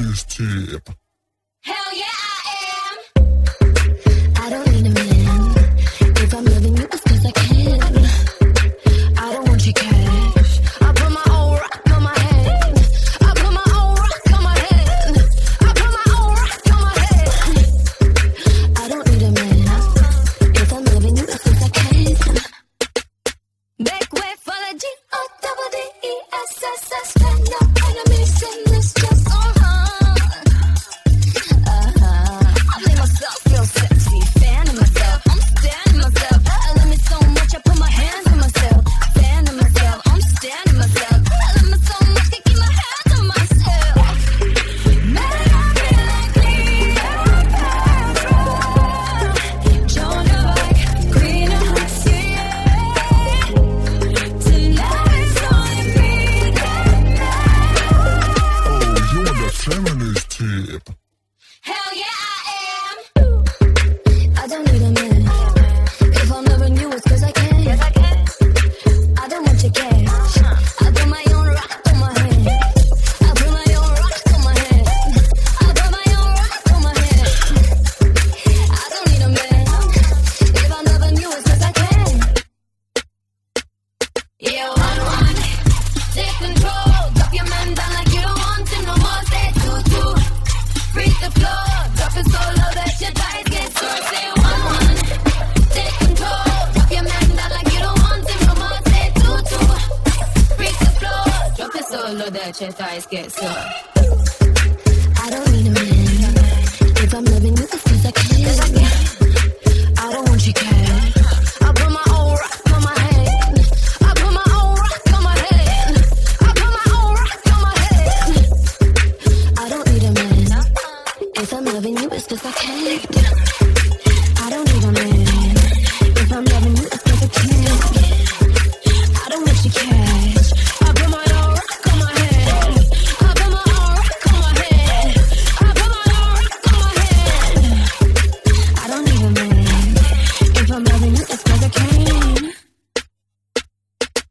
feministyp. Hell yeah, I am. I don't need a man. If I'm loving you, it's 'cause I can. I don't want your cash. I put my own rock on my hand. I put my own rock on my hand. I put my own rock on my hand. I don't need a man. If I'm loving you, it's 'cause I can. Back way for the G-O-double-D-E-S-S-S. Stand no enemies in this just I make myself feel sexy, fanning myself, I'm standing myself. I love me so much, I put my hands on myself, fanning myself, I'm standing myself. I love me so much, I keep my hands on myself. Man, I feel like Cleopatra, Joan of Arc, Queen of Lucia. Tonight it's only me and I. Oh, you're the feministyp. Hell yeah, I am. I don't need a man. If I'm loving you, it's 'cause I can. I don't want your cash. I put my own rock on my hand. I put my own rock on my hand. I put my own rock on my hand. I don't need a man. If I'm loving you, it's 'cause I can. Yeah, one, take control. Drop your man down like you don't want him no more. Say two, freak the floor. Drop it so low that your thighs get sore. Say one, take control. Drop your man down like you don't want him no more. Say two, freak the floor. Drop it so low that your thighs get sore. I don't need a man. If I'm loving you, it's 'cause I can. I don't want your cash. I put my own rock on my hand. I put my own rock on my hand. I put my own rock on my hand. I don't need a man. If I'm loving you, it's 'cause I can.